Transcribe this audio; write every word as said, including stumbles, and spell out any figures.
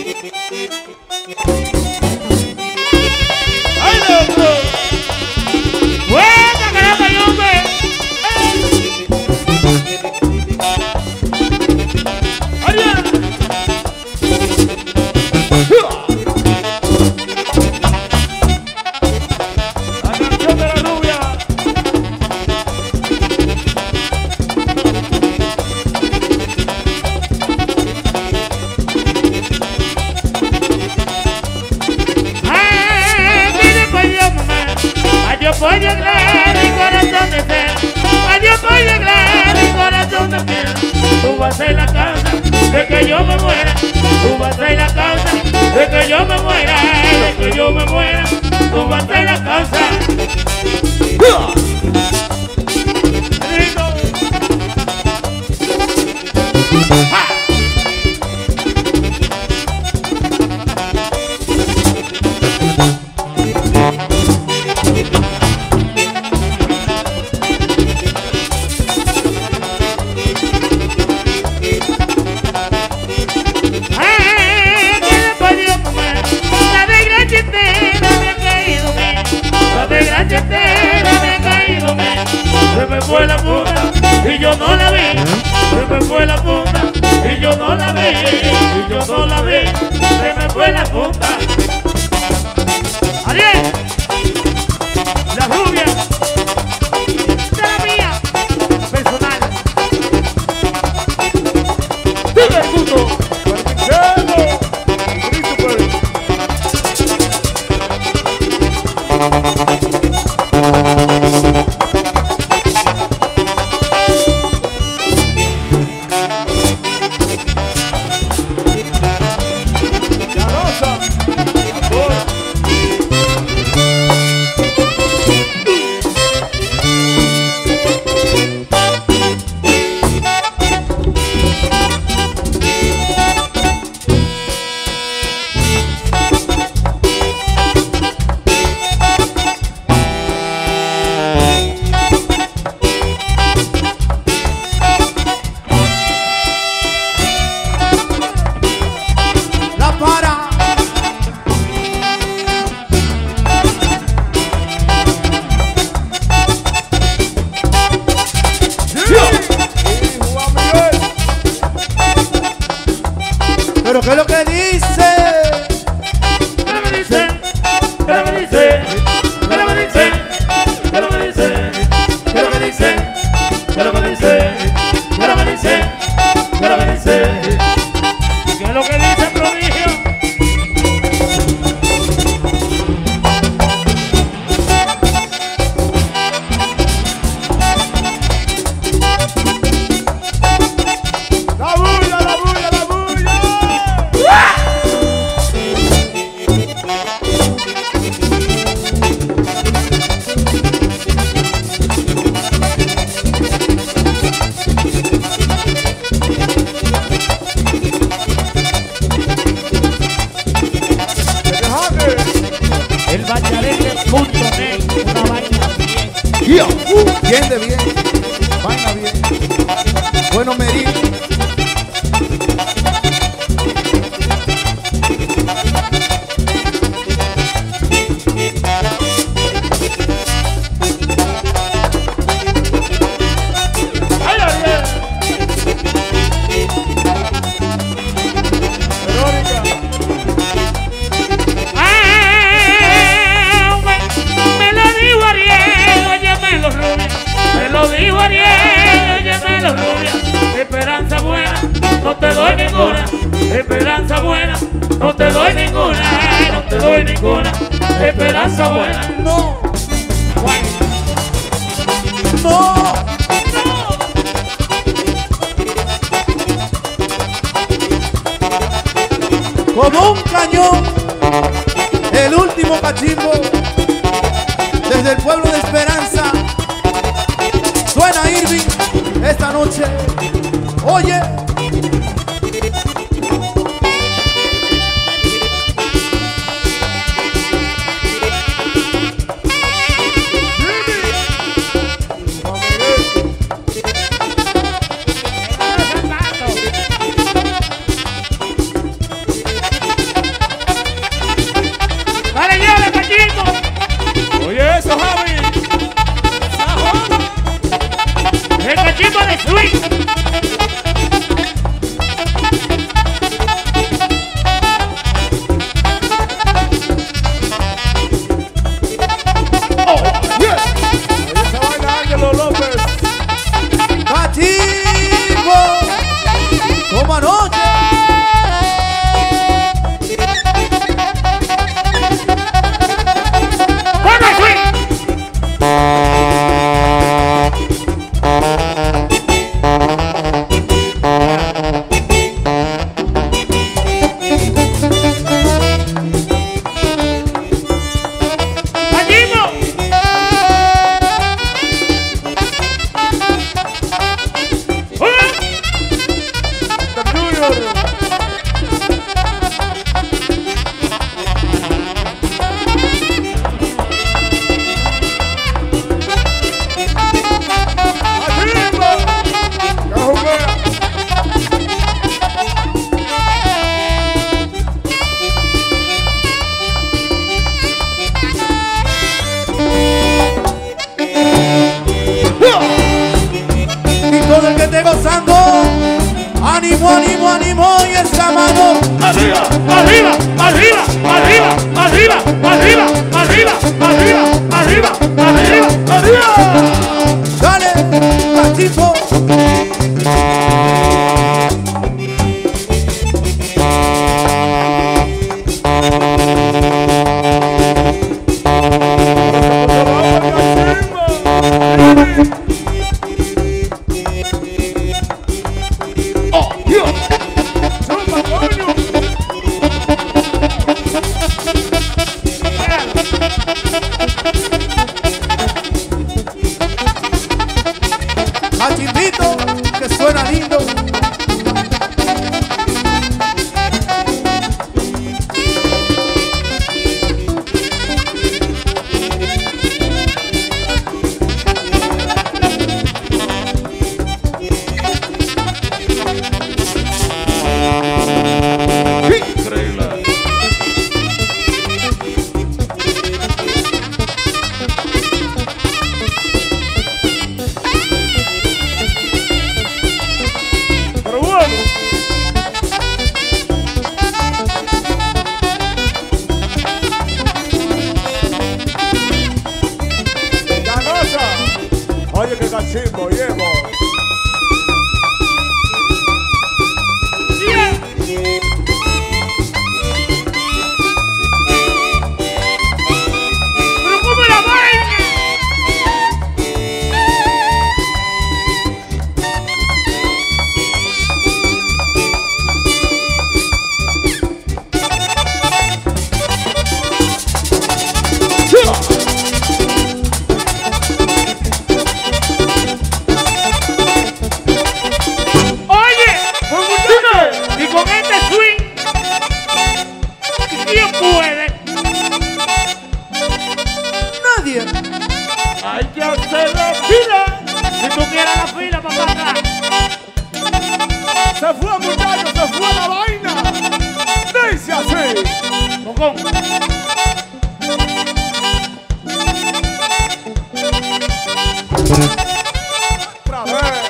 ¡Ay, loco! ¡Buena, caramba, y hombre! ¡Ariel! La canción de la rubia. Adiós por llegar mi corazón de ser, adiós por llegar mi corazón de ser. Tú vas a ser la causa de que yo me muera, tú vas a ser la causa de que yo me muera, de que yo me muera, tú vas a ser la causa. Rico. ¡Ja! Se me fue la punta y yo no la vi. Se me fue la punta y yo no la vi. Y yo no la vi. Se me fue la punta. Ariel, la rubia de la mía personal. Dime el punto. ¿Pero qué es lo que dice? ¿Qué es lo que dice? ¿Qué es lo que dice? ¿Qué es lo que dice? ¿Qué es lo que dice? ¿Qué es lo que dice? ¿Qué es lo que dice? ¿Qué es lo que dice? ¿Qué es lo que dice? ¿Qué es lo que dice, prodigio? ¡La bulla, la bulla, la bulla! El bachareque punto net, una vaina bien. Yeah. Uh, bien de bien. Vaina bien. Bueno, medir. ¡Ay, Ariel! Verónica. Ah, me, me lo digo Ariel, óyeme los rubios. Me lo digo Ariel, óyeme los rubios. Esperanza buena, no te doy ninguna. Esperanza buena, no te doy ninguna. No te doy ninguna. Esperanza buena. No, Guay. no. Como un cañón, el último cachimbo, desde el pueblo de Esperanza, suena Irving esta noche. Oye. arriba, arriba, arriba, arriba. Dale, Cachimbo. Cachimbito, que suena lindo. Oye, que cachimbo, llevo. Pero como la vaina. Hay que hacer la fila. Si tú quieres la fila, papá, acá. Se fue, muchachos, se fue la vaina. Dice así. Bocón. Otra vez.